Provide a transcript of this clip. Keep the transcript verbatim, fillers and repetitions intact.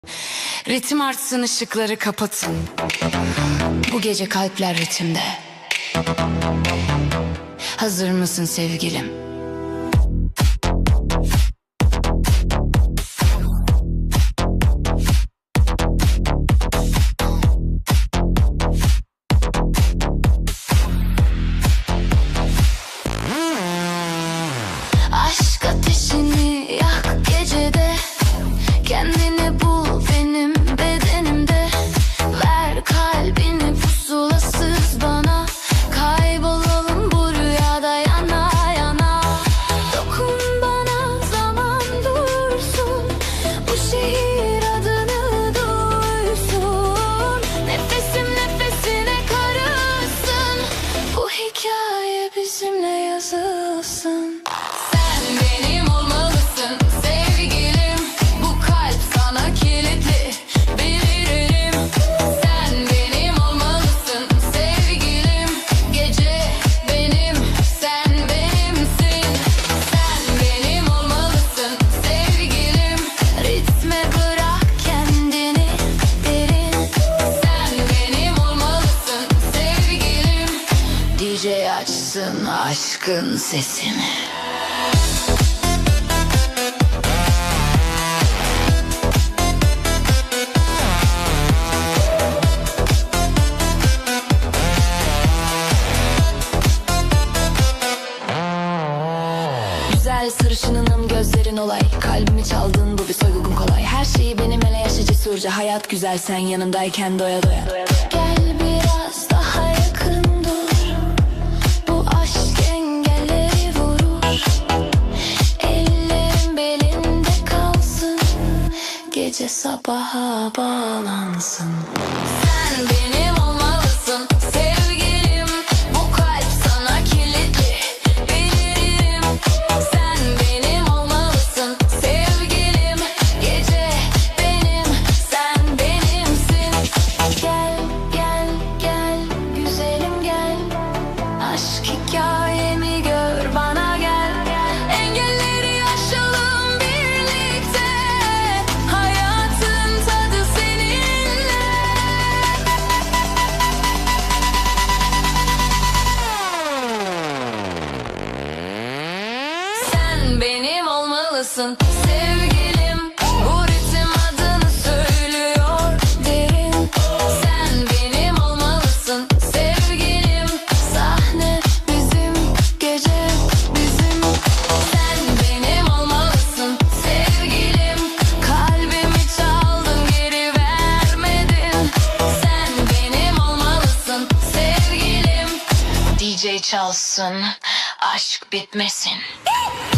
Ritim artsın, ışıkları kapatın. Bu gece kalpler ritimde. Hazır mısın sevgilim? Aşk ateşini yak gecede. Kendini bul benim bedenimde. Ver kalbini pusulasız bana. Kaybolalım bu rüyada yana yana. Dokun bana, zaman dursun. Bu şehir adını duysun. Nefesim nefesine karışsın. Bu hikaye bizimle yazılsın. Sen benim olmalısın sevgilim. Bu kalp sana kilitli, bilirim. Sen benim olmalısın sevgilim. Gece benim, sen benimsin. Sen benim olmalısın sevgilim. Ritme bırak kendini derin. Sen benim olmalısın sevgilim. D J açsın aşkın sesini. Güzel sarışınınım, gözlerin olay. Kalbimi çaldın, bu bir soygun kolay. Her şeyi benim ele yaşa cesurca. Hayat güzel sen yanımdayken doya doya. Gel biraz daha yakın dur. Bu aşk engelleri vurur. Ellerim belinde kalsın. Gece sabaha bağlansın. Sen benim olmalısın sevgilim. Bu kalp sana kilitli, bilirim. Sen benim olmalısın sevgilim. Gece benim, sen benimsin. Gel gel gel güzelim gel. Aşk hikayemi gör, bana gel. Engelleri aşalım birlikte. Hayatın tadı seninle. Sen benim olmalısın sevgilim. Bu ritim adını söylüyor derin. Sen benim olmalısın sevgilim. Sahne bizim, gece bizim. Sen benim olmalısın sevgilim. Kalbimi çaldın, geri vermedin. Sen benim olmalısın sevgilim. D J çalsın, aşk bitmesin.